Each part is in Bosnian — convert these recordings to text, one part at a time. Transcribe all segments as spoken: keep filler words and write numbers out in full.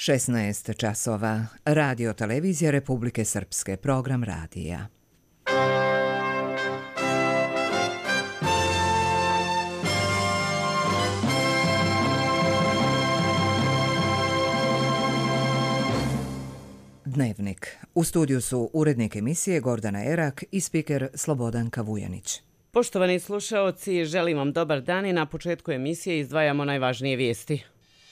šesnaest časova. Radio televizija Republike Srpske. Program radija. Dnevnik. U studiju su urednik emisije Gordana Erak i spiker Slobodanka Vujanić. Poštovani slušaoci, želim vam dobar dan i na početku emisije izdvajamo najvažnije vijesti.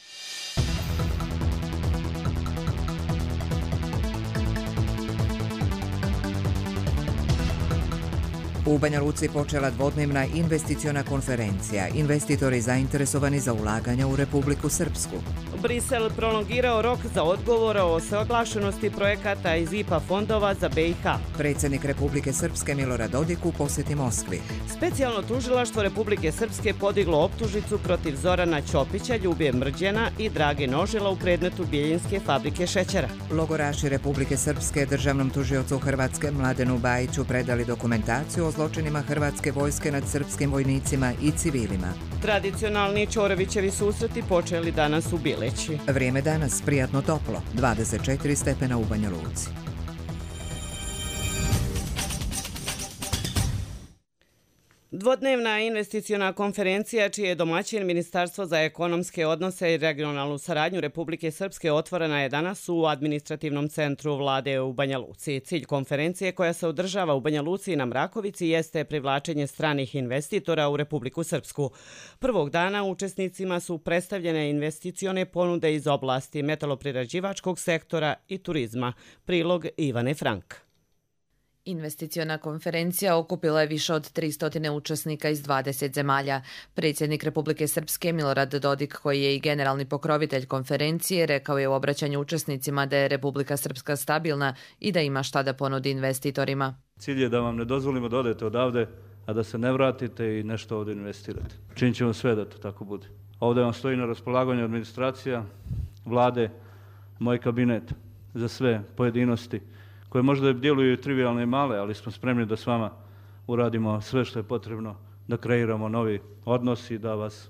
U Banja Luci počela dvodnevna investiciona konferencija. Investitori zainteresovani za ulaganja u Republiku Srpsku. Brisel prolongirao rok za odgovor o usaglašenosti projekata iz I P A fondova za B i H. Predsjednik Republike Srpske Milorad Dodik u posjeti Moskvi. Specijalno tužilaštvo Republike Srpske podiglo optužnicu protiv Zorana Ćopića, Ljubije Mrđena i Drage Nožila u predmetu Bijeljinske fabrike šećera. Logoraši Republike Srpske državnom tužiocu Hrvatske Mladenu Bajiću predali dokumentaciju o zločinima hrvatske vojske nad srpskim vojnicima i civilima. Tradicionalni Ćorovićevi susreti počeli danas u Bileći. Vrijeme danas prijatno toplo, dvadeset četiri stepena u Banja Luci. Dvodnevna investiciona konferencija, čiji je domaćin Ministarstvo za ekonomske odnose i regionalnu saradnju Republike Srpske, otvorena je danas u administrativnom centru vlade u Banja Luci. Cilj konferencije, koja se održava u Banja Luci i na Mrakovici, jeste privlačenje stranih investitora u Republiku Srpsku. Prvog dana učesnicima su predstavljene investicione ponude iz oblasti metaloprerađivačkog sektora i turizma. Prilog Ivane Frank. Investiciona konferencija okupila je više od tristo učesnika iz dvadeset zemalja. Predsjednik Republike Srpske Milorad Dodik, koji je i generalni pokrovitelj konferencije, rekao je u obraćanju učesnicima da je Republika Srpska stabilna i da ima šta da ponudi investitorima. Cilj je da vam ne dozvolimo da odete odavde, a da se ne vratite i nešto ovdje investirate. Činit ćemo sve da to tako bude. Ovdje vam stoji na raspolaganju administracija, vlade, moj kabinet za sve pojedinosti, koje možda djeluju trivialne i male, ali smo spremni da s vama uradimo sve što je potrebno, da kreiramo novi odnos i da vas,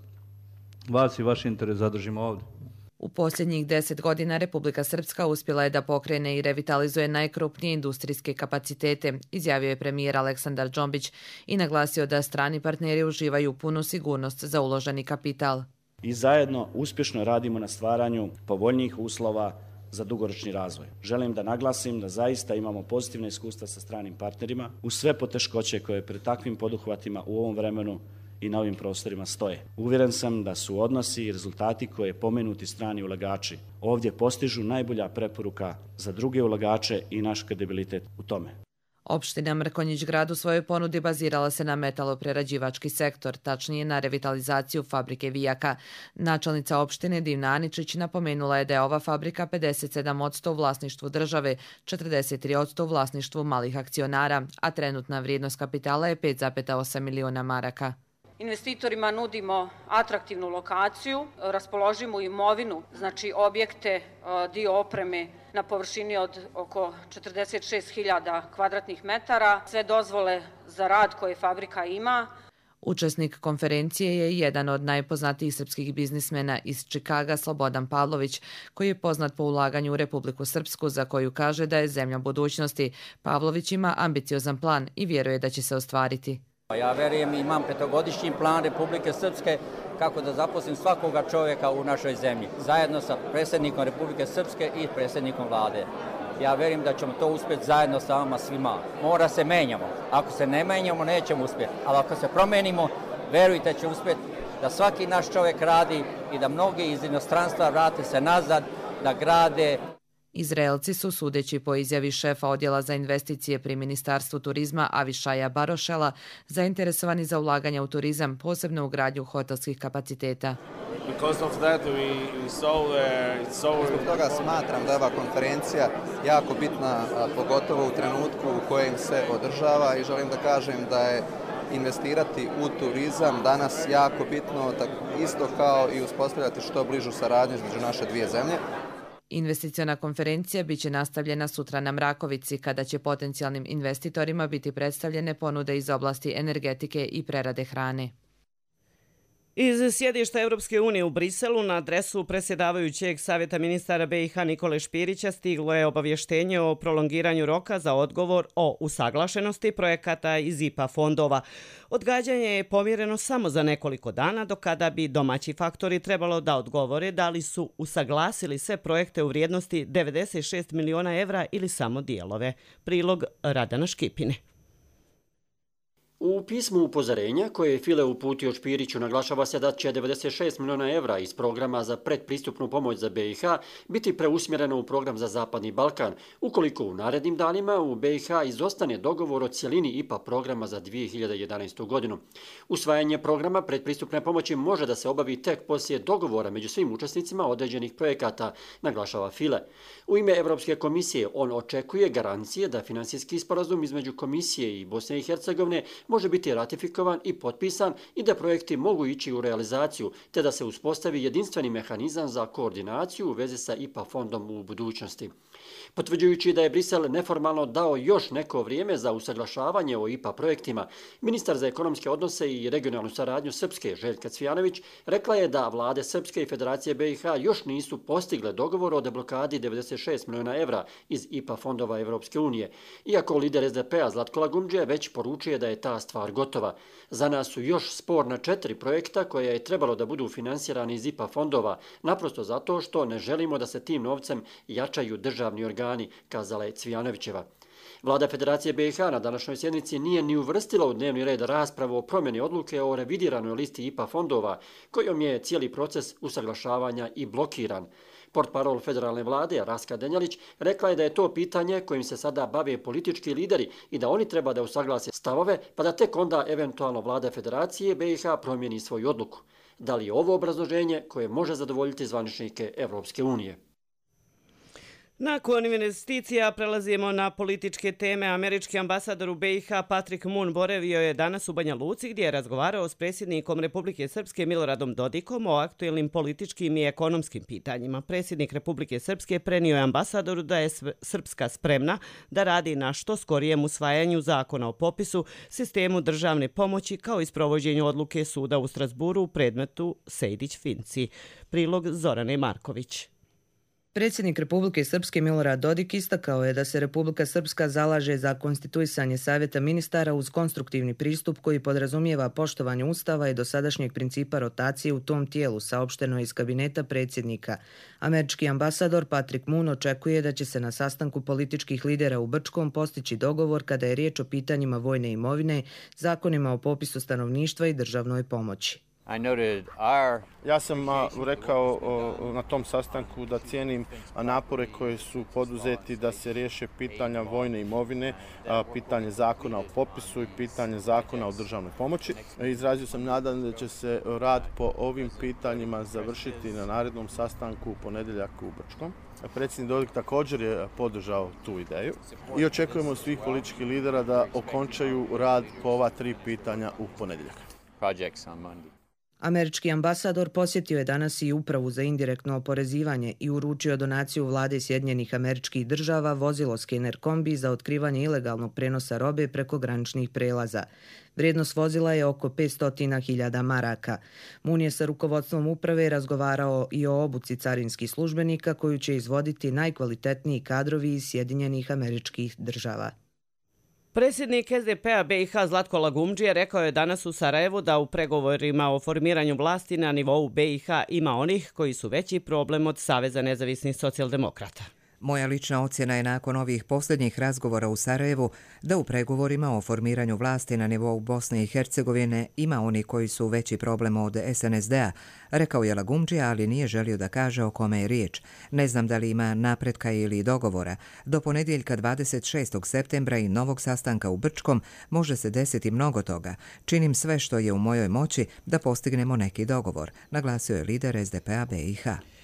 vas i vaš interes zadržimo ovdje. U posljednjih deset godina Republika Srpska uspjela je da pokrene i revitalizuje najkrupnije industrijske kapacitete, izjavio je premijer Aleksandar Džombić i naglasio da strani partneri uživaju punu sigurnost za uloženi kapital. I zajedno uspješno radimo na stvaranju povoljnijih uslova za dugoročni razvoj. Želim da naglasim da zaista imamo pozitivne iskustva sa stranim partnerima uz sve poteškoće koje pred takvim poduhvatima u ovom vremenu i na ovim prostorima stoje. Uvjeren sam da su odnosi i rezultati koje pomenuti strani ulagači ovdje postižu najbolja preporuka za druge ulagače i naš kredibilitet u tome. Opština Mrkonjić Grad u svojoj ponudi bazirala se na metaloprerađivački sektor, tačnije na revitalizaciju fabrike Vijaka. Načelnica opštine Divna Aničić napomenula je da je ova fabrika pedeset sedam posto u vlasništvu države, četrdeset tri posto u vlasništvu malih akcionara, a trenutna vrijednost kapitala je pet zarez osam miliona maraka. Investitorima nudimo atraktivnu lokaciju, raspoložimu imovinu, znači objekte, dio opreme na površini od oko četrdeset šest hiljada kvadratnih metara, sve dozvole za rad koje fabrika ima. Učesnik konferencije je jedan od najpoznatijih srpskih biznismena iz Čikaga, Slobodan Pavlović, koji je poznat po ulaganju u Republiku Srpsku, za koju kaže da je zemlja budućnosti. Pavlović ima ambiciozan plan i vjeruje da će se ostvariti. Ja verujem, imam petogodišnji plan Republike Srpske kako da zaposlim svakoga čovjeka u našoj zemlji, zajedno sa predsjednikom Republike Srpske i predsjednikom vlade. Ja verujem da ćemo to uspjeti zajedno sa vama svima. Mora se menjamo. Ako se ne menjamo, nećemo uspjeti. Ali ako se promenimo, verujte će uspjeti da svaki naš čovjek radi i da mnogi iz inostranstva vrate se nazad, da grade. Izraelci su, sudeći po izjavi šefa odjela za investicije pri Ministarstvu turizma Avišaja Barošela, zainteresovani za ulaganje u turizam, posebno u gradnju hotelskih kapaciteta. Zbog toga smatram da je ova konferencija jako bitna, pogotovo u trenutku u kojem se održava, i želim da kažem da je investirati u turizam danas jako bitno, isto kao i uspostavljati što bližu saradnju između naše dvije zemlje. Investiciona konferencija biće nastavljena sutra na Mrakovici, kada će potencijalnim investitorima biti predstavljene ponude iz oblasti energetike i prerade hrane. Iz sjedišta Europske unije u Briselu na adresu predsjedavajućeg Savjeta ministara B i H Nikole Špirića stiglo je obavještenje o prolongiranju roka za odgovor o usaglašenosti projekata iz I P A fondova. Odgađanje je pomjereno samo za nekoliko dana, do kada bi domaći faktori trebalo da odgovore da li su usaglasili sve projekte u vrijednosti devedeset šest miliona evra ili samo dijelove. Prilog Radana Škipine. U pismu upozorenja koje je File uputio Špiriću naglašava se da će devedeset šest miliona evra iz programa za predpristupnu pomoć za B i H biti preusmjereno u program za Zapadni Balkan, ukoliko u narednim danima u B i H izostane dogovor o cijelini I P A programa za dvije hiljade jedanaestu. godinu. Usvajanje programa predpristupne pomoći može da se obavi tek poslije dogovora među svim učesnicima određenih projekata, naglašava File. U ime Evropske komisije on očekuje garancije da finansijski sporazum između komisije i Bosne i Hercegovine može biti ratifikovan i potpisan i da projekti mogu ići u realizaciju, te da se uspostavi jedinstveni mehanizam za koordinaciju u vezi sa I P A fondom u budućnosti. Potvrđujući da je Brisel neformalno dao još neko vrijeme za usaglašavanje o I P A projektima, ministar za ekonomske odnose i regionalnu saradnju Srpske Željka Cvijanović rekla je da vlade Srpske i Federacije B i H još nisu postigle dogovor o deblokadi devedeset šest miliona evra iz I P A fondova Evropske unije, iako lider S D P-a Zlatko Lagumdžija već poručuje da je ta stvar gotova. Za nas su još sporna četiri projekta koja je trebalo da budu finansirani iz I P A fondova, naprosto zato što ne želimo da se tim novcem jačaju državni organi, kazala je Cvijanovićeva. Vlada Federacije B i H na današnjoj sjednici nije ni uvrstila u dnevni red raspravu o promjeni odluke o revidiranoj listi I P A fondova, kojom je cijeli proces usaglašavanja i blokiran. Portparol federalne vlade, Raska Denjalić, rekla je da je to pitanje kojim se sada bave politički lideri i da oni treba da usaglase stavove, pa da tek onda eventualno vlada Federacije B i H promijeni svoju odluku. Da li je ovo obrazloženje koje može zadovoljiti zvaničnike Evropske unije? Nakon investicija prelazimo na političke teme. Američki ambasador u B i H Patrick Moon boravio je danas u Banja Luci gdje je razgovarao s predsjednikom Republike Srpske Miloradom Dodikom o aktuelnim političkim i ekonomskim pitanjima. Predsjednik Republike Srpske prenio je ambasadoru da je Srpska spremna da radi na što skorijem usvajanju zakona o popisu, sistemu državne pomoći kao i sprovođenju odluke suda u Strasburu u predmetu Sejdić-Finci. Prilog Zorane Marković. Predsjednik Republike Srpske Milorad Dodik istakao je da se Republika Srpska zalaže za konstituisanje Savjeta ministara uz konstruktivni pristup koji podrazumijeva poštovanje Ustava i dosadašnjeg principa rotacije u tom tijelu, saopšteno iz kabineta predsjednika. Američki ambasador Patrick Moon očekuje da će se na sastanku političkih lidera u Brčkom postići dogovor kada je riječ o pitanjima vojne imovine, zakonima o popisu stanovništva i državnoj pomoći. Ja sam a, rekao o, na tom sastanku da cijenim a, napore koje su poduzeti da se riješe pitanja vojne imovine, a, pitanje zakona o popisu i pitanje zakona o državnoj pomoći. Izrazio sam nadan da će se rad po ovim pitanjima završiti na narednom sastanku u ponedjeljak u Brčkom. Predsjednik Dodik također je podržao tu ideju i očekujemo svih političkih lidera da okončaju rad po ova tri pitanja u ponedjeljak. Američki ambasador posjetio je danas i Upravu za indirektno oporezivanje i uručio donaciju vlade Sjedinjenih Američkih Država vozilo skener kombi za otkrivanje ilegalnog prenosa robe preko graničnih prelaza. Vrijednost vozila je oko petsto hiljada maraka. Moon je sa rukovodstvom uprave razgovarao i o obuci carinskih službenika koju će izvoditi najkvalitetniji kadrovi iz Sjedinjenih Američkih Država. Predsjednik S D P-a B i H Zlatko Lagumdžija rekao je danas u Sarajevu da u pregovorima o formiranju vlasti na nivou B i H ima onih koji su veći problem od Saveza nezavisnih socijaldemokrata. Moja lična ocjena je nakon ovih posljednjih razgovora u Sarajevu da u pregovorima o formiranju vlasti na nivou Bosne i Hercegovine ima oni koji su veći problem od S N S D-a, rekao je Lagumdžija, ali nije želio da kaže o kome je riječ. Ne znam da li ima napretka ili dogovora. Do ponedjeljka dvadeset šestog septembra i novog sastanka u Brčkom može se desiti mnogo toga. Činim sve što je u mojoj moći da postignemo neki dogovor, naglasio je lider S D P-a B i H.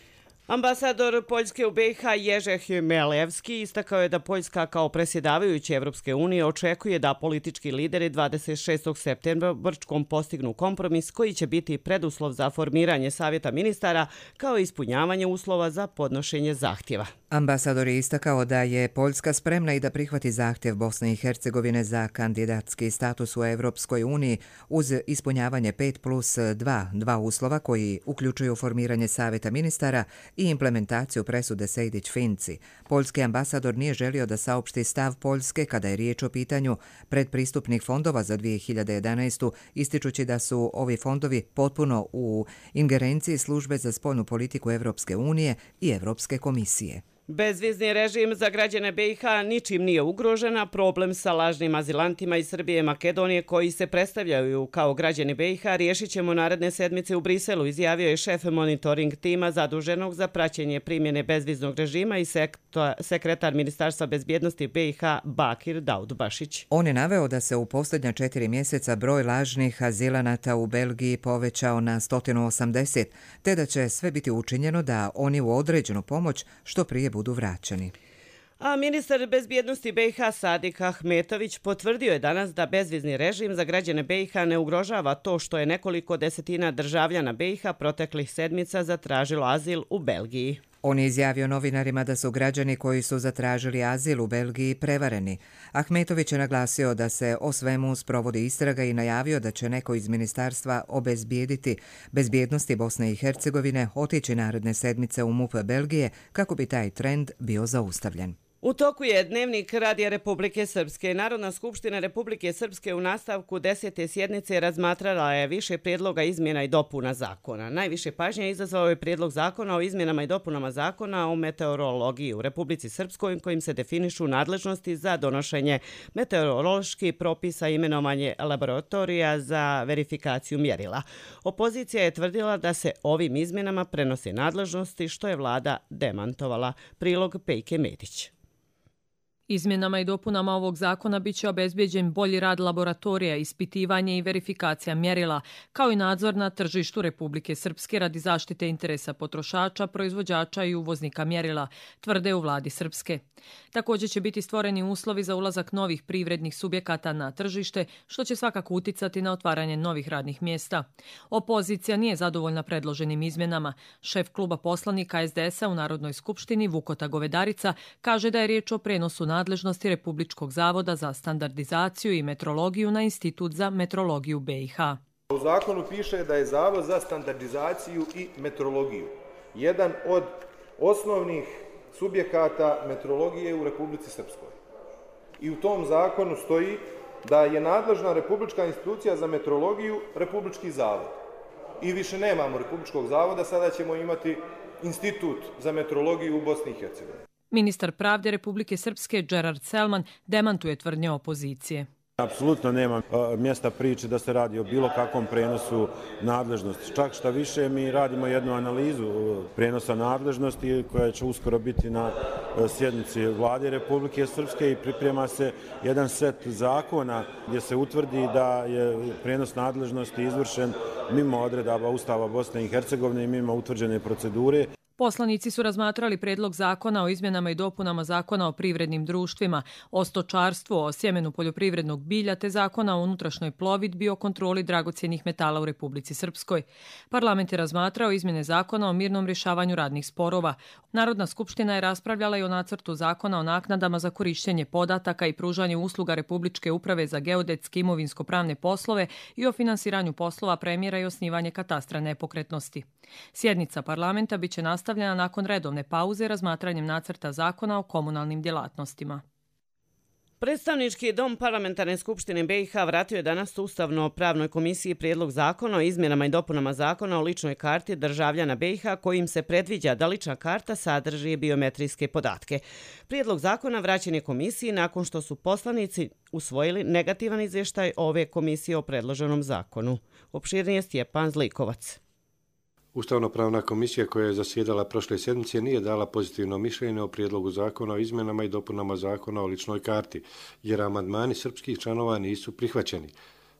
Ambasador Poljske u B i H Ježe Hmelevski istakao je da Poljska kao predsjedavajući Evropske unije očekuje da politički lideri dvadeset šestog septembra u Brčkom postignu kompromis koji će biti preduslov za formiranje savjeta ministara kao i ispunjavanje uslova za podnošenje zahtjeva. Ambasador je istakao da je Poljska spremna i da prihvati zahtjev Bosne i Hercegovine za kandidatski status u Evropskoj uniji uz ispunjavanje pet plus dva, dva uslova koji uključuju formiranje savjeta ministara i implementaciju presude Sejdić-Finci. Poljski ambasador nije želio da saopšti stav Poljske kada je riječ o pitanju predpristupnih fondova za dvije hiljade jedanaestu, ističući da su ovi fondovi potpuno u ingerenciji Službe za spoljnu politiku Evropske unije i Evropske komisije. Bezvizni režim za građane B i H ničim nije ugrožena. Problem sa lažnim azilantima iz Srbije i Makedonije koji se predstavljaju kao građani B i H riješit ćemo naredne sedmice u Briselu, izjavio je šef monitoring tima zaduženog za praćenje primjene bezviznog režima i sekretar Ministarstva bezbjednosti B i H Bakir Daudbašić. On je naveo da se u posljednja četiri mjeseca broj lažnih azilanata u Belgiji povećao na sto osamdeset, te da će sve biti učinjeno da oni u određenu pomoć što prije budu vraćeni. A ministar bezbjednosti B i H Sadik Ahmetović potvrdio je danas da bezvizni režim za građane B i H ne ugrožava to što je nekoliko desetina državljana B i H proteklih sedmica zatražilo azil u Belgiji. On je izjavio novinarima da su građani koji su zatražili azil u Belgiji prevareni. Ahmetović je naglasio da se o svemu sprovodi istraga i najavio da će neko iz ministarstva obezbijediti bezbjednosti Bosne i Hercegovine otići naredne sedmice u M U P Belgije kako bi taj trend bio zaustavljen. U toku je dnevnik Radija Republike Srpske. Narodna skupština Republike Srpske u nastavku desete sjednice razmatrala je više prijedloga izmjena i dopuna zakona. Najviše pažnje izazvao je prijedlog zakona o izmjenama i dopunama zakona o meteorologiji u Republici Srpskoj kojim se definišu nadležnosti za donošenje meteoroloških propisa i imenovanje laboratorija za verifikaciju mjerila. Opozicija je tvrdila da se ovim izmjenama prenose nadležnosti što je vlada demantovala. Prilog Pejke Medić. Izmjenama i dopunama ovog zakona biće obezbijeđen bolji rad laboratorija, ispitivanje i verifikacija mjerila, kao i nadzor na tržištu Republike Srpske radi zaštite interesa potrošača, proizvođača i uvoznika mjerila, tvrde u vladi Srpske. Također će biti stvoreni uslovi za ulazak novih privrednih subjekata na tržište, što će svakako uticati na otvaranje novih radnih mjesta. Opozicija nije zadovoljna predloženim izmjenama. Šef kluba poslanika S D S-a u Narodnoj skupštini Vukota Govedarica kaže da je riječ o prenosu nadležnosti Republičkog zavoda za standardizaciju i metrologiju na Institut za metrologiju B i H. U zakonu piše da je Zavod za standardizaciju i metrologiju jedan od osnovnih subjekata metrologije u Republici Srpskoj. I u tom zakonu stoji da je nadležna Republička institucija za metrologiju Republički zavod. I više nemamo Republičkog zavoda, sada ćemo imati Institut za metrologiju u Bosni i Hercegovini. Ministar pravde Republike Srpske Gerard Selman demantuje tvrdnje opozicije. Apsolutno nema mjesta priče da se radi o bilo kakvom prenosu nadležnosti. Čak šta više, mi radimo jednu analizu prenosa nadležnosti koja će uskoro biti na sjednici vlade Republike Srpske i priprema se jedan set zakona gdje se utvrdi da je prenos nadležnosti izvršen mimo odredaba Ustava Bosne i Hercegovine i mimo utvrđene procedure. Poslanici su razmatrali prijedlog zakona o izmjenama i dopunama zakona o privrednim društvima, o stočarstvu, o sjemenu poljoprivrednog bilja te zakona o unutrašnjoj plovidbi o kontroli dragocjenih metala u Republici Srpskoj. Parlament je razmatrao izmjene zakona o mirnom rješavanju radnih sporova. Narodna skupština je raspravljala i o nacrtu zakona o naknadama za korištenje podataka i pružanje usluga Republičke uprave za geodetske imovinsko-pravne poslove i o finansiranju poslova premjera i osnivanje katastra nepokretnosti. Sjednica parlamenta biće nastavljena nakon redovne pauze razmatranjem nacrta zakona o komunalnim djelatnostima. Predstavnički dom Parlamentarne skupštine B i H vratio je danas Ustavno-pravnoj komisiji prijedlog zakona o izmjenama i dopunama zakona o ličnoj karti državljana B i H kojim se predviđa da lična karta sadrži biometrijske podatke. Prijedlog zakona vraćen je komisiji nakon što su poslanici usvojili negativan izvještaj ove komisije o predloženom zakonu. Opširnije Stjepan Zlikovac. Ustavno-pravna komisija koja je zasjedala prošle sedmice nije dala pozitivno mišljenje o prijedlogu zakona o izmjenama i dopunama zakona o ličnoj karti, jer amandmani srpskih članova nisu prihvaćeni.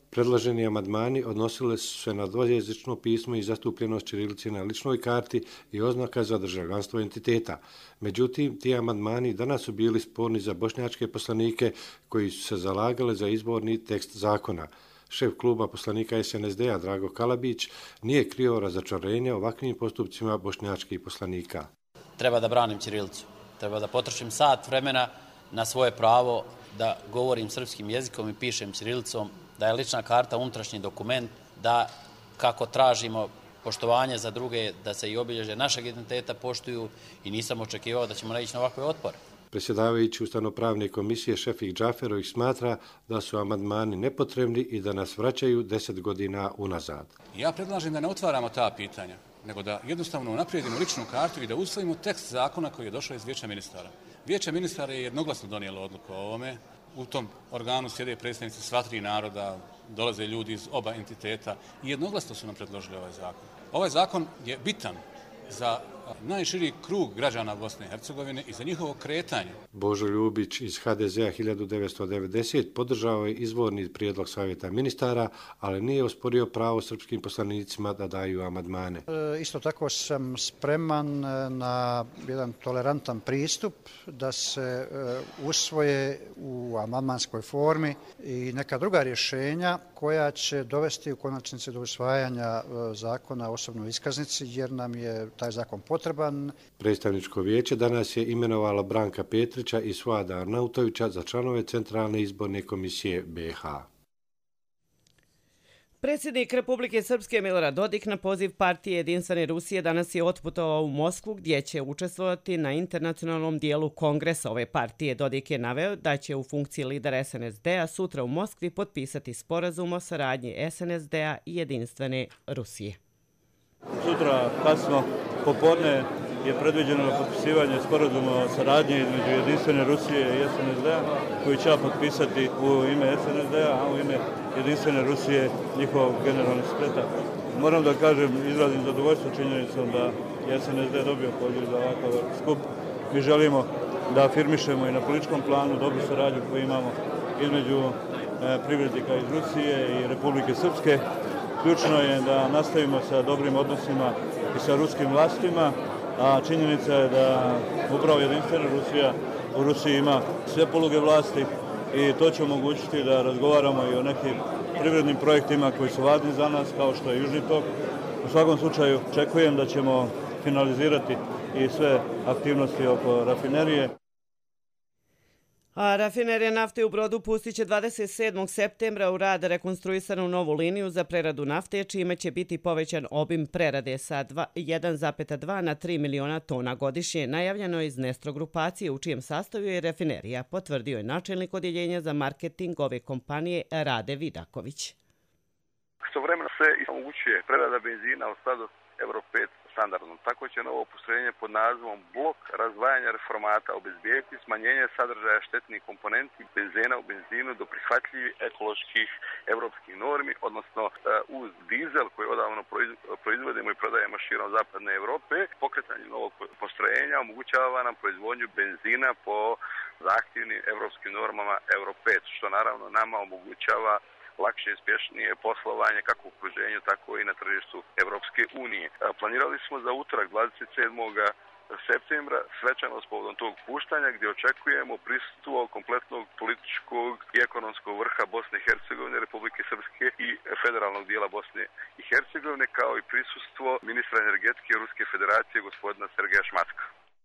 Predloženi amandmani odnosile su se na dvojezično pismo i zastupljenost ćirilice na ličnoj karti i oznaka za državljanstvo entiteta. Međutim, ti amandmani danas su bili sporni za bošnjačke poslanike koji su se zalagali za izborni tekst zakona. Šef kluba poslanika S N S D-a Drago Kalabić nije krio razočarenje ovakvim postupcima bošnjačkih poslanika. Treba da branim ćirilicu. Treba da potrošim sat vremena na svoje pravo da govorim srpskim jezikom i pišem ćirilicom, da je lična karta unutrašnji dokument, da kako tražimo poštovanje za druge, da se i obilježe našeg identiteta poštuju i nisam očekivao da ćemo naići na ovakve otpore. Predsjedavajući Ustavnopravne komisije Šefik Džaferović smatra da su amandmani nepotrebni i da nas vraćaju deset godina unazad. Ja predlažem da ne otvaramo ta pitanja, nego da jednostavno naprijedimo ličnu kartu i da usvojimo tekst zakona koji je došao iz Vijeća ministara. Vijeće ministara je jednoglasno donijelo odluku o ovome. U tom organu sjede predstavnici sva tri naroda, dolaze ljudi iz oba entiteta i jednoglasno su nam predložili ovaj zakon. Ovaj zakon je bitan za najširi krug građana Bosne i Hercegovine i za njihovo kretanje. Božo Ljubić iz H D Z-a hiljadu devetsto devedeset podržao je izvorni prijedlog Savjeta ministara, ali nije osporio pravo srpskim poslanicima da daju amandmane. E, isto tako sam spreman na jedan tolerantan pristup da se e, usvoje u amandmanskoj formi i neka druga rješenja koja će dovesti u konačnici do usvajanja e, zakona o osobnoj iskaznici, jer nam je taj zakon potreban. Predstavničko vijeće danas je imenovalo Branka Petrića i Suada Arnautovića za članove Centralne izborne komisije B i H. Predsjednik Republike Srpske Milorad Dodik na poziv partije Jedinstvene Rusije danas je otputovao u Moskvu gdje će učestvovati na internacionalnom dijelu kongresa ove partije. Dodik je naveo da će u funkciji lidera S N S D-a sutra u Moskvi potpisati sporazum o saradnji S N S D-a i Jedinstvene Rusije. Sutra kasno popodne je predviđeno potpisivanje sporazuma o saradnji između Jedinstvene Rusije i S N S D-a koji će potpisati u ime S N S D-a, a u ime Jedinstvene Rusije njihov generalni sekretar. Moram da kažem, izrazim zadovoljstvo činjenicom da je S N S D dobio poziv za ovakav skup. Mi želimo da afirmišemo i na političkom planu dobru saradnju koju imamo između privrednika iz Rusije i Republike Srpske. Ključno je da nastavimo sa dobrim odnosima i sa ruskim vlastima, a činjenica je da upravo Jedinstvena Rusija u Rusiji ima sve poluge vlasti i to će omogućiti da razgovaramo i o nekim privrednim projektima koji su važni za nas, kao što je Južni tok. U svakom slučaju očekujem da ćemo finalizirati i sve aktivnosti oko rafinerije. A rafinerija nafte u Brodu pustit će dvadeset sedmog septembra u rad rekonstruisanu novu liniju za preradu nafte, čime će biti povećan obim prerade sa jedan zarez dva na tri miliona tona godišnje. Najavljeno je iz Nestro grupacije u čijem sastavu je rafinerija, potvrdio je načelnik odjeljenja za marketing ove kompanije Rade Vidaković. Istovremeno se omogućuje prerada benzina u skladu Euro pet standardom. Tako će novo postrojenje pod nazivom blok razdvajanja reformata obezbijeti smanjenje sadržaja štetnih komponenti benzena u benzinu do prihvatljivih ekoloških evropskih normi, odnosno uz dizel koji odavno proizvodimo i prodajemo širom zapadne Evrope. Pokretanje novog postrojenja omogućava nam proizvodnju benzina po zahtjevnim evropskim normama Euro pet, što naravno nama omogućava lakše i uspješnije poslovanje kako u okruženju, tako i na tržištu Evropske unije. Planirali smo za utorak dvadeset sedmog septembra svečanost povodom tog puštanja gdje očekujemo prisustvo kompletnog političkog i ekonomskog vrha Bosne i Hercegovine, Republike Srpske i federalnog dijela Bosne i Hercegovine, kao i prisustvo ministra energetike Ruske federacije gospodina Sergeja Šmacka.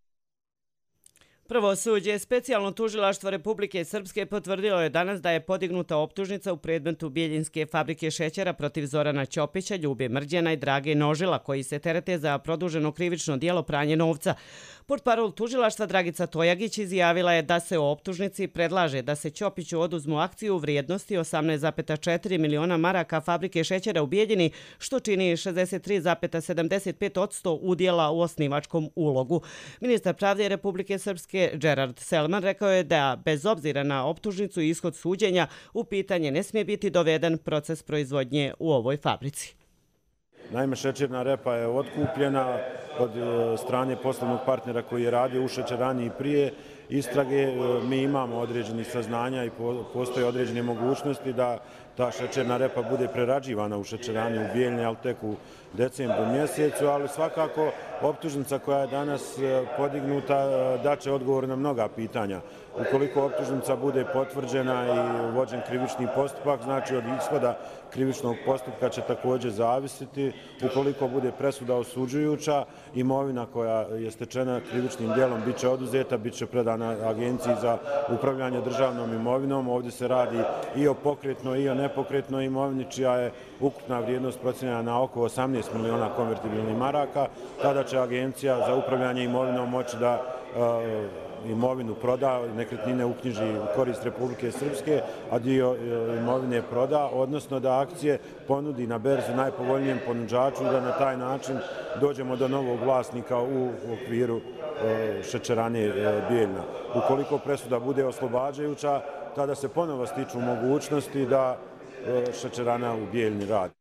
Pravosuđe specijalno tužilaštvo Republike Srpske potvrdilo je danas da je podignuta optužnica u predmetu Bijeljinske fabrike šećera protiv Zorana Ćopića, Ljube Mrđana i Drage Nožila, koji se terete za produženo krivično djelo pranje novca. Portparol tužilaštva Dragica Tojagić izjavila je da se u optužnici predlaže da se Ćopiću oduzmu akciju u vrijednosti osamnaest zarez četiri miliona maraka fabrike šećera u Bijeljini, što čini šezdeset tri zarez sedamdeset pet posto udjela u osnivačkom ulogu. Ministar pravde Republike Srpske Gerard Selman rekao je da bez obzira na optužnicu i ishod suđenja u pitanje ne smije biti doveden proces proizvodnje u ovoj fabrici. Naime, šećerna repa je otkupljena od strane poslovnog partnera koji je radio u šećerani i prije istrage. Mi imamo određenih saznanja i postoje određene mogućnosti da ta šećerna repa bude prerađivana u šećerani u Bijeljni, ali tek u decembru mjesecu, ali svakako optužnica koja je danas podignuta daće odgovor na mnoga pitanja. Ukoliko optužnica bude potvrđena i vođen krivični postupak, znači od ishoda krivičnog postupka će također zavisiti. Ukoliko bude presuda osuđujuća, imovina koja je stečena krivičnim djelom bit će oduzeta, bit će predana Agenciji za upravljanje državnom imovinom. Ovdje se radi i o pokretnoj i o nepokretnoj imovini, čija je ukupna vrijednost procijenjena na oko osamnaest miliona konvertibilnih maraka. Tada će Agencija za upravljanje imovinom moći da imovinu proda, nekretnine uknjiži u korist Republike Srpske, a dio imovine proda, odnosno da akcije ponudi na berzi najpovoljnijem ponuđaču i da na taj način dođemo do novog vlasnika u okviru šećerane Bijeljna. Ukoliko presuda bude oslobađajuća, tada se ponovo stiču mogućnosti da šećerana u Bijeljni radi.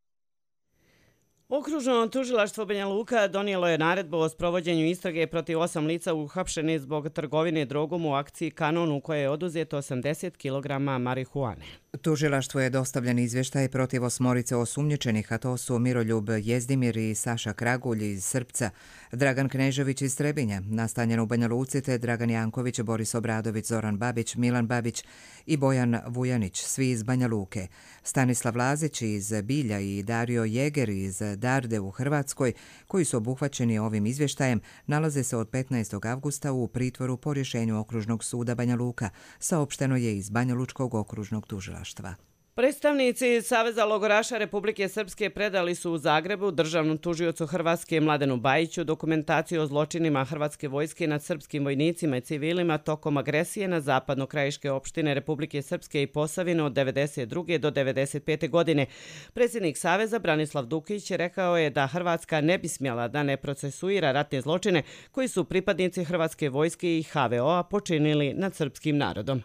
Okružno tužilaštvo Banja Luka donijelo je naredbu o sprovođenju istrage protiv osam lica uhapšeni zbog trgovine drogom u akciji Kanon u kojoj je oduzeto osamdeset kilograma marihuane. Tužilaštvu je dostavljen izvještaj protiv osmorice osumnjičenih, a to su Miroljub Jezdimir i Saša Kragulj iz Srpca, Dragan Knežević iz Trebinja, nastanjen u Banja Luci, te Dragan Janković, Boris Obradović, Zoran Babić, Milan Babić i Bojan Vujanić, svi iz Banja Luke, Stanislav Lazić iz Bilja i Dario Jeger iz Darde u Hrvatskoj, koji su obuhvaćeni ovim izvještajem, nalaze se od petnaestog avgusta u pritvoru po rješenju Okružnog suda Banja Luka, saopšteno je iz Banja Lučkog okružnog tužilaštva. Predstavnici Saveza logoraša Republike Srpske predali su u Zagrebu državnom tužiocu Hrvatske Mladenu Bajiću dokumentaciju o zločinima Hrvatske vojske nad srpskim vojnicima i civilima tokom agresije na zapadno-krajiške opštine Republike Srpske i Posavine od devedeset druge do devedeset pete godine. Predsjednik Saveza Branislav Dukić rekao je da Hrvatska ne bi smjela da ne procesuira ratne zločine koji su pripadnici Hrvatske vojske i H V O-a počinili nad srpskim narodom.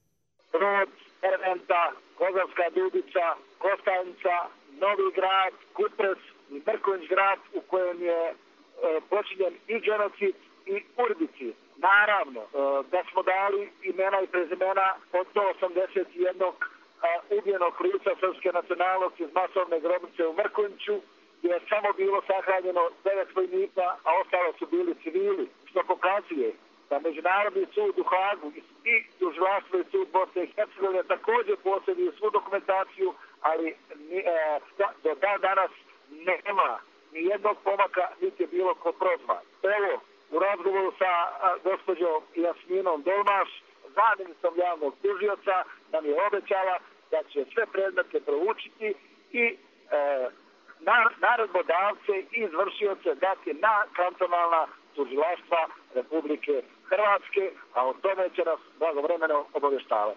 Erventa, Kozavska Dubica, Kostajnica, Novi grad, Kupres i Mrkonjić grad u kojem je e, počinjen i genocid i urbici. Naravno e, da smo dali imena i prezimena od sto osamdeset jednog e, ubijenog lica srpske nacionalnosti iz masovne grobnice u Mrkonjiću, gdje je samo bilo sahranjeno devet vojnika, a ostalo su bili civili, što pokazuje da Međunarodni sud u Hagu i tužilaštvo i sud Bosne i Hercegovine također posjeduju svu dokumentaciju, ali e, do dan danas nema ni jednog pomaka, niti je bilo ko prozvan. Evo, u razgovoru sa a, gospođom Jasminom Dolmaš, zamjenicom javnog tužioca, nam je obećala da će sve predmete proučiti i e, na, naredbodavce i izvršioce dati na kantonalna tužilaštva Republike Hrvatske, a o tome će nas blagovremeno obavještavati.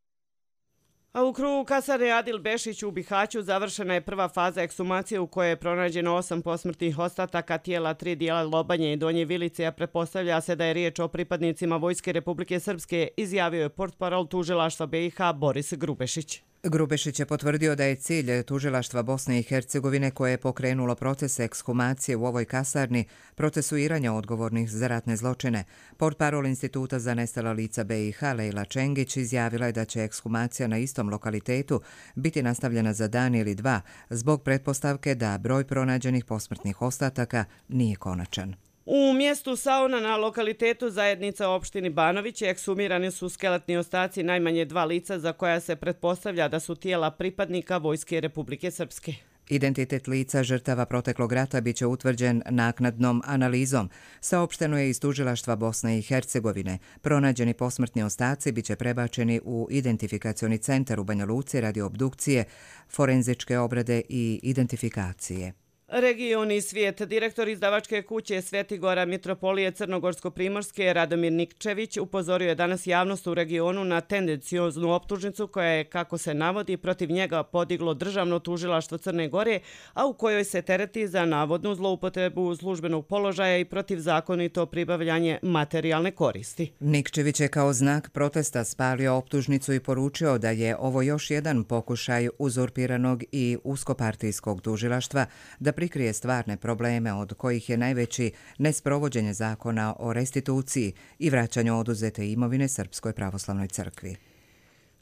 A u krugu kasarne Adil Bešić u Bihaću završena je prva faza ekshumacije u kojoj je pronađeno osam posmrtnih ostataka tijela tri dijela Lobanje i Donje Vilice, a pretpostavlja se da je riječ o pripadnicima Vojske Republike Srpske, izjavio je portparol tužilaštva B i H Boris Grubešić. Grubešić je potvrdio da je cilj tužilaštva Bosne i Hercegovine, koje je pokrenulo proces ekshumacije u ovoj kasarni, procesuiranja odgovornih za ratne zločine. Portparol Instituta za nestala lica B i H Lejla Čengić izjavila je da će ekshumacija na istom lokalitetu biti nastavljena za dan ili dva zbog pretpostavke da broj pronađenih posmrtnih ostataka nije konačan. U mjestu Sauna na lokalitetu zajednica opštini Banović ekshumirani su skeletni ostaci najmanje dva lica za koja se pretpostavlja da su tijela pripadnika Vojske Republike Srpske. Identitet lica žrtava proteklog rata biće utvrđen naknadnom analizom. Saopšteno je iz tužilaštva Bosne i Hercegovine. Pronađeni posmrtni ostaci biće prebačeni u identifikacioni centar u Banja Luci radi obdukcije, forenzičke obrade i identifikacije. Region i svijet. Direktor izdavačke kuće Svetigora Mitropolije Crnogorsko-Primorske Radomir Nikčević upozorio je danas javnost u regionu na tendencioznu optužnicu koja je, kako se navodi, protiv njega podiglo državno tužilaštvo Crne Gore, a u kojoj se tereti za navodnu zloupotrebu službenog položaja i protivzakonito pribavljanje materijalne koristi. Nikčević je kao znak protesta spalio optužnicu i poručio da je ovo još jedan pokušaj uzurpiranog i uskopartijskog tužilaštva da prikrije stvarne probleme, od kojih je najveći nesprovođenje zakona o restituciji i vraćanju oduzete imovine Srpskoj pravoslavnoj crkvi.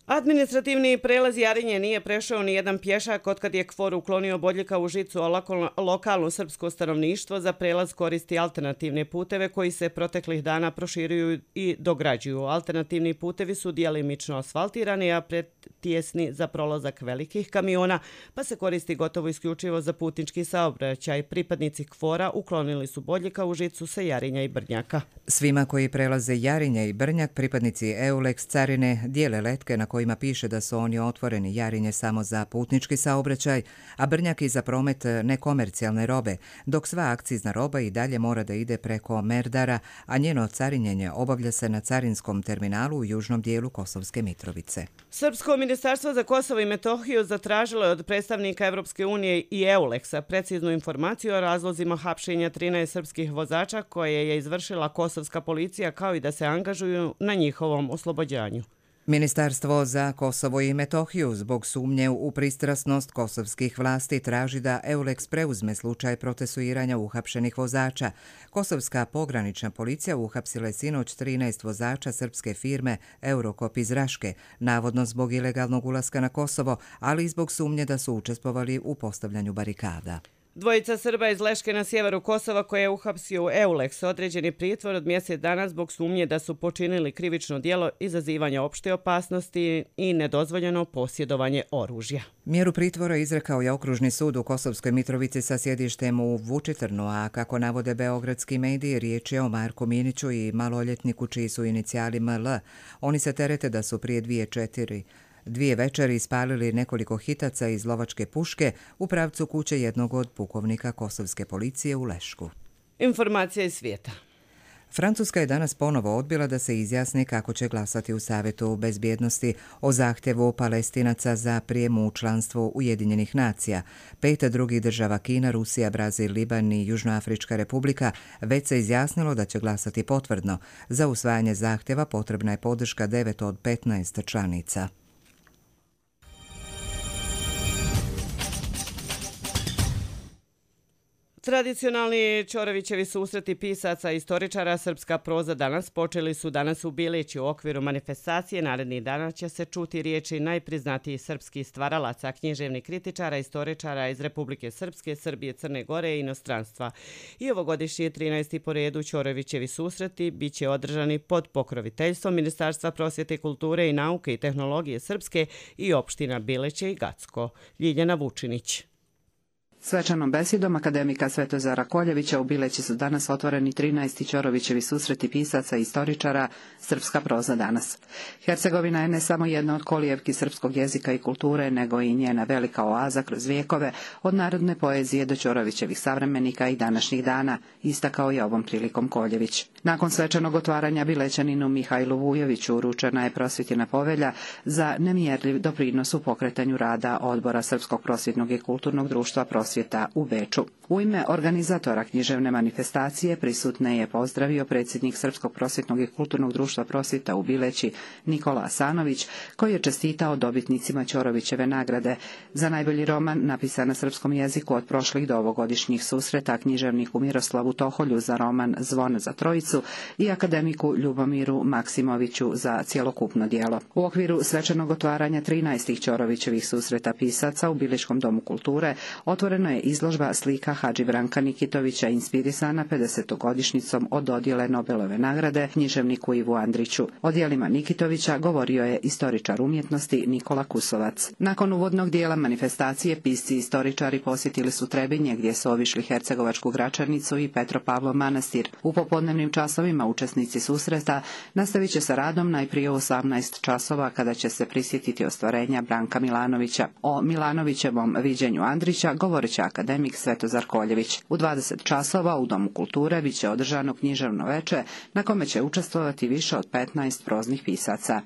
Administrativni prelaz Jarinje nije prešao ni jedan pješak otkad je K F O R uklonio bodljika u žicu, a lokalno srpsko stanovništvo za prelaz koristi alternativne puteve koji se proteklih dana proširuju i dograđuju. Alternativni putevi su dijelimično asfaltirani, a pretjesni za prolazak velikih kamiona, pa se koristi gotovo isključivo za putnički saobraćaj. Pripadnici K F O R-a uklonili su bodljika u žicu sa Jarinja i Brnjaka. Svima koji prelaze Jarinje i Brnjak, pripadnici EULEX carine dijele letke na kojima piše da su oni otvoreni. Jarinje samo za putnički saobraćaj, a Brnjak i za promet nekomercijalne robe, dok sva akcizna roba i dalje mora da ide preko Merdara, a njeno carinjenje obavlja se na carinskom terminalu u južnom dijelu Kosovske Mitrovice. Srpsko ministarstvo za Kosovo i Metohiju zatražilo je od predstavnika Evropske unije i EULEX-a preciznu informaciju o razlozima hapšenja trinaest srpskih vozača koje je izvršila kosovska policija, kao i da se angažuju na njihovom oslobođanju. Ministarstvo za Kosovo i Metohiju zbog sumnje u pristrasnost kosovskih vlasti traži da EULEX preuzme slučaj procesuiranja uhapšenih vozača. Kosovska pogranična policija uhapsila je sinoć trinaest vozača srpske firme Eurokop iz Raške, navodno zbog ilegalnog ulaska na Kosovo, ali i zbog sumnje da su učestvovali u postavljanju barikada. Dvojica Srba iz Leške na sjeveru Kosova koje je uhapsio EULEX određeni pritvor od mjesec dana zbog sumnje da su počinili krivično djelo izazivanja opšte opasnosti i nedozvoljeno posjedovanje oružja. Mjeru pritvora izrekao je Okružni sud u Kosovskoj Mitrovici sa sjedištem u Vučitrnu, a kako navode beogradski mediji, riječ je o Marku Miniću i maloljetniku čiji su inicijali M L. Oni se terete da su prije dvije četiri Dvije večeri ispalili nekoliko hitaca iz lovačke puške u pravcu kuće jednog od pukovnika kosovske policije u Lešku. Informacija iz svijeta. Francuska je danas ponovo odbila da se izjasni kako će glasati u Savjetu bezbjednosti o zahtjevu Palestinaca za prijem u članstvo Ujedinjenih nacija. Pet drugih država, Kina, Rusija, Brazil, Liban i Južnoafrička republika, već se izjasnilo da će glasati potvrdno. Za usvajanje zahtjeva potrebna je podrška devet od petnaest članica. Tradicionalni Ćorovićevi susreti pisaca i istoričara Srpska proza danas počeli su danas u Bileći. U okviru manifestacije narednih dana će se čuti riječi najpriznatijih srpskih stvaralaca, književnih kritičara, istoričara iz Republike Srpske, Srbije, Crne Gore i inostranstva. I ovogodišnji trinaesti po redu Ćorovićevi susreti bit će održani pod pokroviteljstvom Ministarstva prosvjete, kulture i nauke i tehnologije Srpske i opština Bileće i Gacko. Ljiljana Vučinić. Svečanom besedom akademika Svetozara Koljevića u Bileći su danas otvoreni trinaesti Ćorovićevi susreti pisaca i istoričara Srpska proza danas. Hercegovina je ne samo jedna od kolijevki srpskog jezika i kulture, nego i njena velika oaza kroz vijekove, od narodne poezije do Ćorovićevih savremenika i današnjih dana, istakao je ovom prilikom Koljević. Nakon svečanog otvaranja Bilećaninu Mihajlu Vujoviću uručena je prosvjetna povelja za nemjerljiv doprinos u pokretanju rada Odbora Srpskog prosvjetnog i kulturnog društva prosvjeta u Beču. U ime organizatora književne manifestacije prisutne je pozdravio predsjednik Srpskog prosvjetnog i kulturnog društva prosvjeta u Bileći Nikola Asanović, koji je čestitao dobitnicima Ćorovićeve nagrade za najbolji roman napisan na srpskom jeziku od prošlih do ovogodišnjih susreta, književniku Miroslavu Toholju za roman Zvon za trojicu i akademiku Ljubomiru Maksimoviću za cjelokupno djelo. U okviru svečanog otvaranja trinaestih Ćorovićevih susreta pisaca u Biličkom domu kulture otvoreno je izložba slika Hadži Branka Nikitovića inspirisana pedesetogodišnjicom od dodjele Nobelove nagrade književniku Ivu Andriću. O djelima Nikitovića govorio je istoričar umjetnosti Nikola Kusovac. Nakon uvodnog dijela manifestacije pisci i istoričari posjetili su Trebinje gdje su obišli Hercegovačku Gračanicu i Petropavlov manastir. U popodnevnim časovima učesnici susreta nastavit će sa radom najprije u osamnaest časova kada će se prisjetiti ostvarenja Branka Milanovića. O Milanovićevom viđenju Andrića govorit će akademik Svetozar Koljević. U dvadeset časova u Domu kulture bit će održano književno veče na kome će učestvovati više od petnaest proznih pisaca.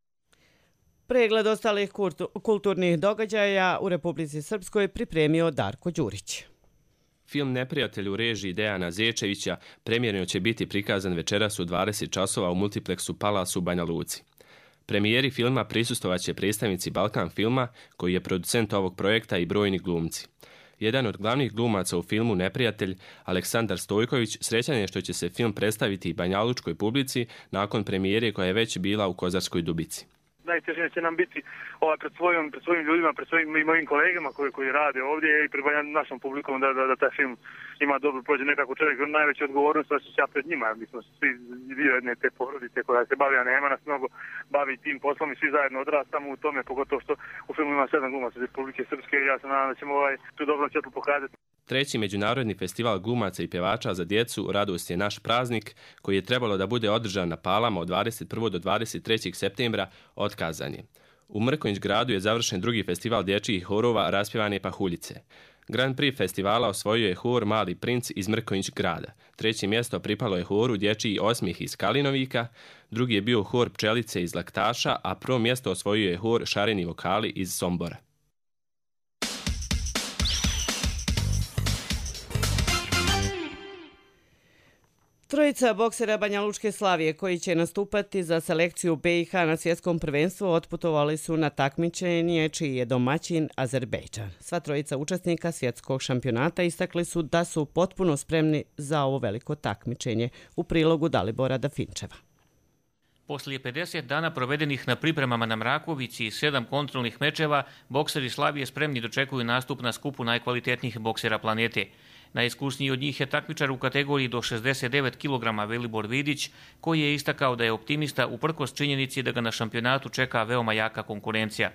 Pregled ostalih kulturnih događaja u Republici Srpskoj pripremio Darko Đurić. Film Neprijatelj u režiji Dejana Zečevića premijerno će biti prikazan večeras u dvadeset časova u multipleksu Palas u Banja Luci. Premijeri filma prisustvovat će predstavnici Balkan filma, koji je producent ovog projekta, i brojni glumci. Jedan od glavnih glumaca u filmu Neprijatelj, Aleksandar Stojković, srećan je što će se film predstaviti i banjalučkoj publici nakon premijere koja je već bila u Kozarskoj Dubici. najtežnije će nam biti ovaj, pred, svojim, pred svojim ljudima, pred svojim i mojim kolegama koji, koji rade ovdje i pred našom publikom da, da, da taj film ima dobro prođe. Nekako čovjek najveću odgovornost osjeća pred njima. Mi smo svi dio jedne te porodice koja se bavi, a nema nas mnogo bavi tim poslom i svi zajedno odrastamo u tome, pogotovo što u filmu ima sedam glumaca iz Republike Srpske i ja se nadam da ćemo ovaj, tu dobro svjetlo pokazati. Treći međunarodni festival glumaca i pjevača za djecu Radost je naš praznik, koji je trebalo da bude održan na Palama od dvadeset prvog do dvadeset trećeg septembra, otkazan je. U Mrkonjić gradu je završen drugi festival dječjih horova Raspjevane pahuljice. Grand Prix festivala osvojio je hor Mali princ iz Mrkonjić grada. Treće mjesto pripalo je horu Dječji osmijeh iz Kalinovika, drugi je bio hor Pčelice iz Laktaša, a prvo mjesto osvojio je hor Šareni vokali iz Sombora. Trojica boksera Banjalučke Slavije koji će nastupati za selekciju B i H na svjetskom prvenstvu otputovali su na takmičenje čiji je domaćin Azerbejdžan. Sva trojica učesnika svjetskog šampionata istakli su da su potpuno spremni za ovo veliko takmičenje, u prilogu Dalibora Dafinčeva. Poslije pedeset dana provedenih na pripremama na Mrakovici i sedam kontrolnih mečeva, bokseri Slavije spremni dočekuju nastup na skupu najkvalitetnijih boksera planete. Najiskusniji od njih je takmičar u kategoriji do šezdeset devet kilograma Velibor Vidić, koji je istakao da je optimista uprkos činjenici da ga na šampionatu čeka veoma jaka konkurencija.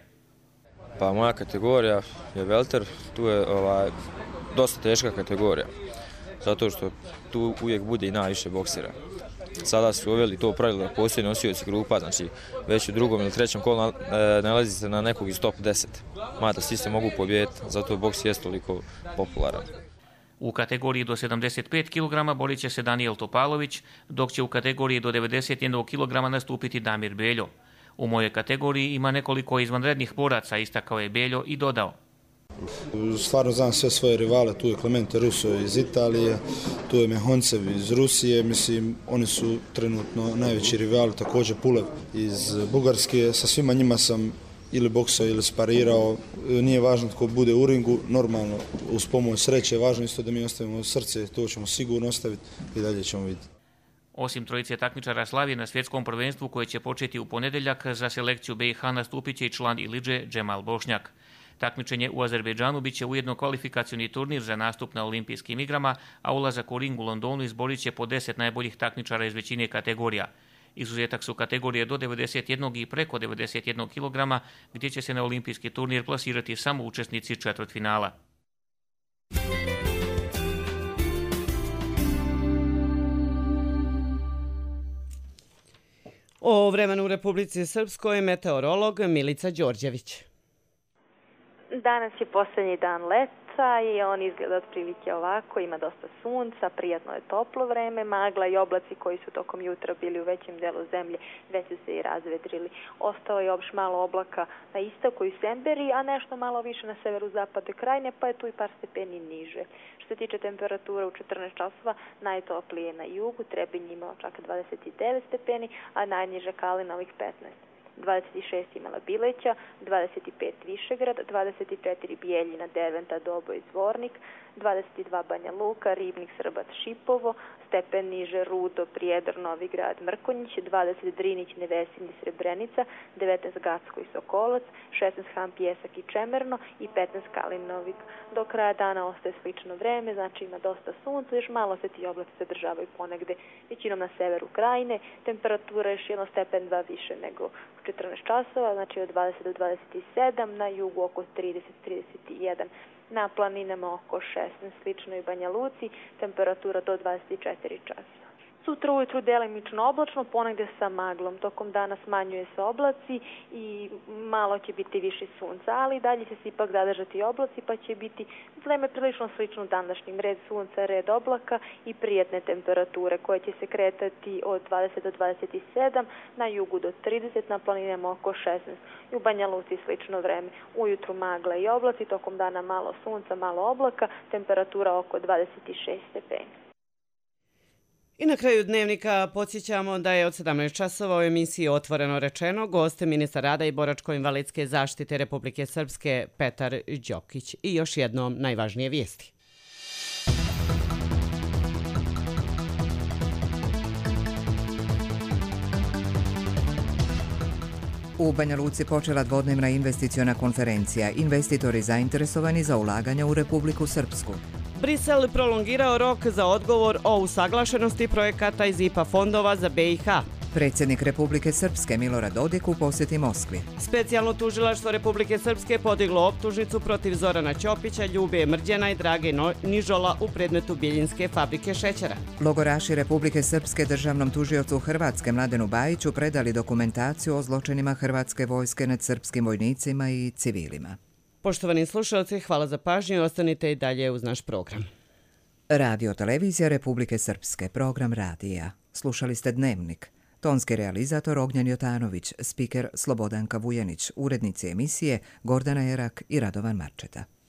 Pa moja kategorija je welter, tu je ovaj, dosta teška kategorija, zato što tu uvijek bude i najviše boksera. Sada su uveli to pravilo da postoji nosioci grupa, znači već u drugom ili trećem kolu nalazi se na nekog iz top deset. Mada svi se mogu pobijediti, zato boks je toliko popularan. U kategoriji do sedamdeset pet kilograma borit će se Danijel Topalović, dok će u kategoriji do devedeset jedan kilograma nastupiti Damir Beljo. U mojoj kategoriji ima nekoliko izvanrednih boraca, istakao je Beljo i dodao. Stvarno znam sve svoje rivale, tu je Clemente Russo iz Italije, tu je Mehoncev iz Rusije, mislim, oni su trenutno najveći rivali, također Pulev iz Bugarske, sa svima njima sam ili boksao ili sparirao, nije važno tko bude u ringu, normalno uz pomoć sreće je važno isto da mi ostavimo srce, to ćemo sigurno ostaviti i dalje ćemo vidjeti. Osim trojice takmičara Slavije na svjetskom prvenstvu koje će početi u ponedeljak, za selekciju B i H nastupit će i član Ilidže Džemal Bošnjak. Takmičenje u Azerbejdžanu biće ujedno kvalifikacioni turnir za nastup na olimpijskim igrama, a ulazak u ring u Londonu izborit će po deset najboljih takmičara iz većine kategorija. Izuzetak su kategorije do devedeset jedan i preko devedeset jedan kilograma, gdje će se na olimpijski turnir plasirati samo učesnici četvrtfinala. O vremenu u Republici Srpskoj meteorolog Milica Đorđević. Danas je posljednji dan leta i on izgleda otprilike ovako, ima dosta sunca, prijatno je toplo vreme, magla i oblaci koji su tokom jutra bili u većem delu zemlje već su se i razvedrili. Ostalo je još malo oblaka na istoku i Semberi, a nešto malo više na severu-zapadu Krajine, pa je tu i par stepeni niže. Što se tiče temperatura u četrnaest časova, najtoplije na jugu, Trebinj imao čak dvadeset devet stepeni, a najniže Kalinovih petnaest. dvadeset šest imala Bileća, dvadeset pet Višegrad, dvadeset četiri Bijeljina, Derventa, Doboj, Zvornik, dvadeset dva Banja Luka, Ribnik, Srbac, Šipovo, stepen niže Rudo, Prijedor, Novi Grad, Mrkonjić, dvadeset Drinić, Nevesinj i Srebrenica, devetnaest Gacko i Sokolac, šesnaest Han, Pjesak i Čemerno i petnaest Kalinovik. Do kraja dana ostaje slično vreme, znači ima dosta sunca, još malo se ti oblaci sadržavaju ponegde, većinom na severu Krajine, temperatura je još jedno stepen dva više nego u četrnaest časova, znači od dvadeset do dvadeset sedam, na jugu oko trideset do trideset jedan. Na planinama oko šesnaest, slično i Banja Luci, temperatura do dvadeset četiri časa. Sutra ujutru delimično oblačno, ponegde sa maglom. Tokom dana smanjuje se oblaci i malo će biti više sunca, ali dalje će se ipak zadržati oblaci, pa će biti vreme prilično slično današnjim. Red sunca, red oblaka i prijatne temperature koje će se kretati od dvadeset do dvadeset sedam, na jugu do trideset, na planinama oko šesnaest. I u Banja Luci slično vreme. Ujutru magla i oblaci, tokom dana malo sunca, malo oblaka, temperatura oko dvadeset šest stepeni. I na kraju dnevnika podsjećamo da je od sedamnaest časova u emisiji Otvoreno rečeno gost ministar rada i boračko-invalidske zaštite Republike Srpske Petar Đokić. I još jednom najvažnije vijesti. U Banja Luci počela dvodnevna investiciona konferencija. Investitori zainteresovani za ulaganja u Republiku Srpsku. Brisel prolongirao rok za odgovor o usaglašenosti projekata iz I P A fondova za B i H. Predsjednik Republike Srpske Milorad Dodik u posjeti Moskvi. Specijalno tužilaštvo Republike Srpske podiglo optužnicu protiv Zorana Ćopića, Ljube Mrđana i Drage Nižola u predmetu Bijeljinske fabrike šećera. Logoraši Republike Srpske državnom tužiocu Hrvatske Mladenu Bajiću predali dokumentaciju o zločinima Hrvatske vojske nad srpskim vojnicima i civilima. Poštovani slušalci, hvala za pažnju i ostanite i dalje uz naš program. Radio Televizija Republike Srpske, program radija. Slušali ste Dnevnik. Tonski realizator Ognjen Jotanović, spiker Slobodanka Vujanić, urednici emisije Gordana Jerak i Radovan Marčeta.